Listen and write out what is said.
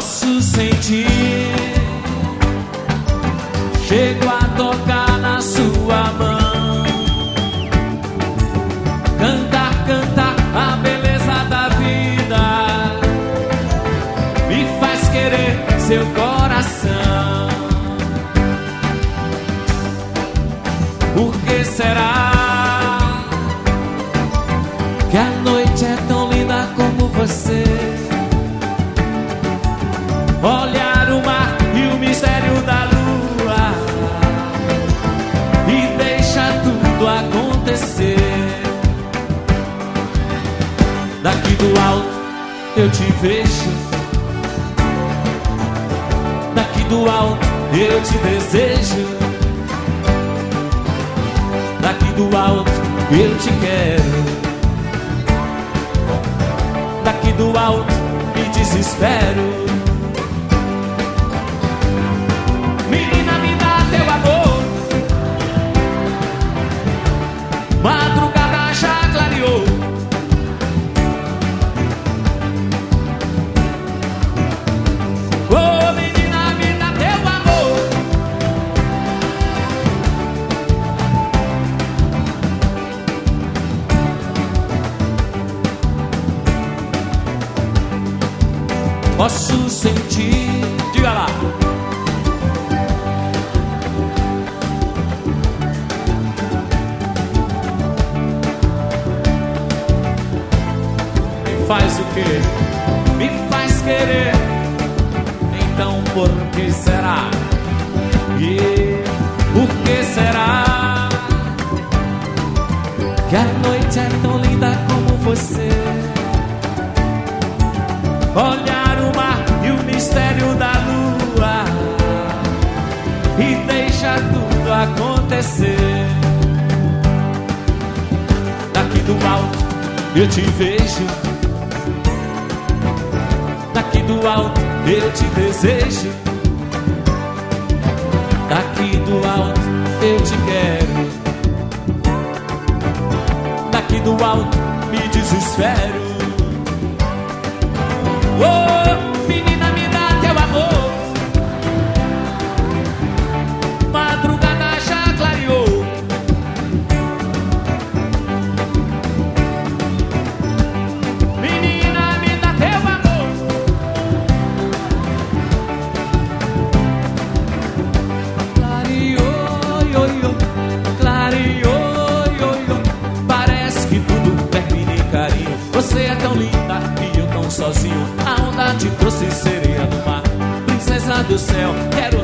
Posso sentir, chego a tocar na sua mão, cantar, cantar a beleza da vida, me faz querer seu coração. Por que será que a noite é tão linda como você? Olhar o mar e o mistério da lua e deixa tudo acontecer. Daqui do alto eu te vejo, daqui do alto eu te desejo, daqui do alto eu te quero, daqui do alto me desespero. Madrugada já clareou, oh menina, me dá teu amor. Posso sentir, diga lá. Faz o que? Me faz querer. Então por que será? Por que será que a noite é tão linda como você? Olhar o mar e o mistério da lua e deixa tudo acontecer. Daqui do alto eu te vejo, daqui do alto eu te desejo, daqui do alto eu te quero, daqui do alto me desespero. Oh, menina, me dá teu amor. Madrugada já clareou, menina, me dá teu amor. Parece que tudo termina em carinho. Você é tão linda e eu tão sozinho. A onda te trouxe sereia do mar, princesa do céu. Quero